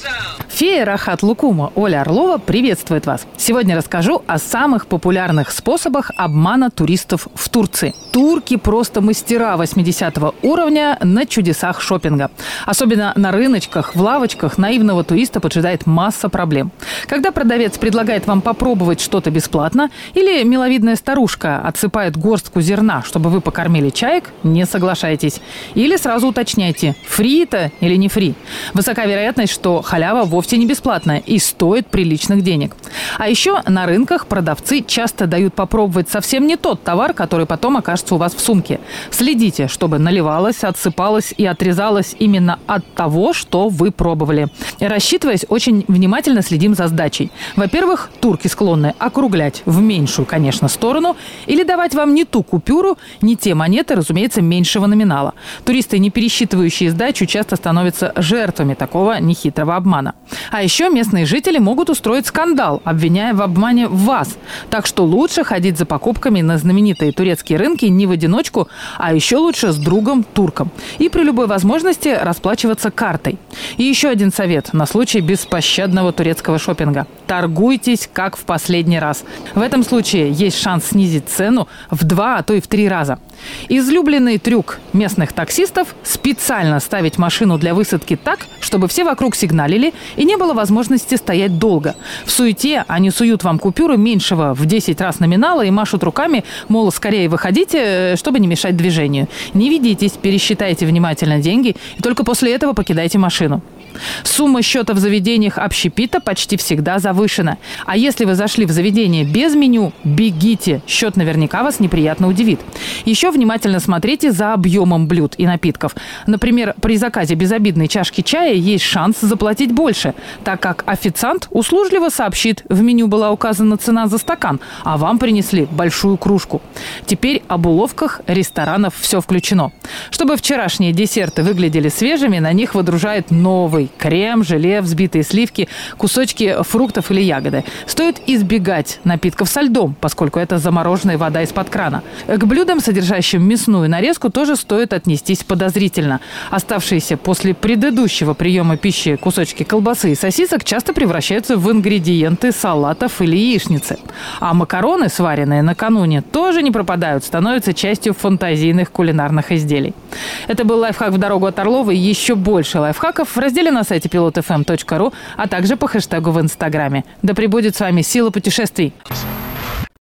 Фея Рахат Лукума Оля Орлова приветствует вас. Сегодня расскажу о самых популярных способах обмана туристов в Турции. Турки просто мастера 80-го уровня на чудесах шопинга. Особенно на рыночках, в лавочках наивного туриста поджидает масса проблем. Когда продавец предлагает вам попробовать что-то бесплатно, или миловидная старушка отсыпает горстку зерна, чтобы вы покормили чаек, не соглашайтесь. Или сразу уточняйте, фри это или не фри. Высока вероятность, что халява вовсе не бесплатная и стоит приличных денег. А еще на рынках продавцы часто дают попробовать совсем не тот товар, который потом окажется у вас в сумке. Следите, чтобы наливалось, отсыпалось и отрезалось именно от того, что вы пробовали. Рассчитываясь, очень внимательно следим за сдачей. Во-первых, турки склонны округлять в меньшую, конечно, сторону или давать вам не ту купюру, не те монеты, разумеется, меньшего номинала. Туристы, не пересчитывающие сдачу, часто становятся жертвами такого нехитрого обмана. А еще местные жители могут устроить скандал, обвиняя в обмане вас. Так что лучше ходить за покупками на знаменитые турецкие рынки не в одиночку, а еще лучше с другом-турком. И при любой возможности расплачиваться картой. И еще один совет на случай беспощадного турецкого шопинга. Торгуйтесь, как в последний раз. В этом случае есть шанс снизить цену в 2, а то и в 3 раза. Излюбленный трюк местных таксистов – специально ставить машину для высадки так, чтобы все вокруг сигналили и не было возможности стоять долго. В суете они суют вам купюры меньшего в 10 раз номинала и машут руками, мол, скорее выходите, чтобы не мешать движению. Не ведитесь, пересчитайте внимательно деньги и только после этого покидайте машину. Сумма счета в заведениях общепита почти всегда завышена. А если вы зашли в заведение без меню, бегите. Счет наверняка вас неприятно удивит. Еще внимательно смотрите за объемом блюд и напитков. Например, при заказе безобидной чашки чая есть шанс заплатить больше, так как официант услужливо сообщит, в меню была указана цена за стакан, а вам принесли большую кружку. Теперь об уловках ресторанов все включено. Чтобы вчерашние десерты выглядели свежими, на них выдружают новый крем, желе, взбитые сливки, кусочки фруктов или ягоды. Стоит избегать напитков со льдом, поскольку это замороженная вода из-под крана. К блюдам, содержащим мясную нарезку, тоже стоит отнестись подозрительно. Оставшиеся после предыдущего приема пищи кусочки колбасы и сосисок часто превращаются в ингредиенты салатов или яичницы. А макароны, сваренные накануне, тоже не пропадают, становятся частью фантазийных кулинарных изделий. Это был лайфхак в дорогу от Орловой. Еще больше лайфхаков в разделе на сайте pilotfm.ru, а также по хэштегу в Инстаграме. Да пребудет с вами сила путешествий!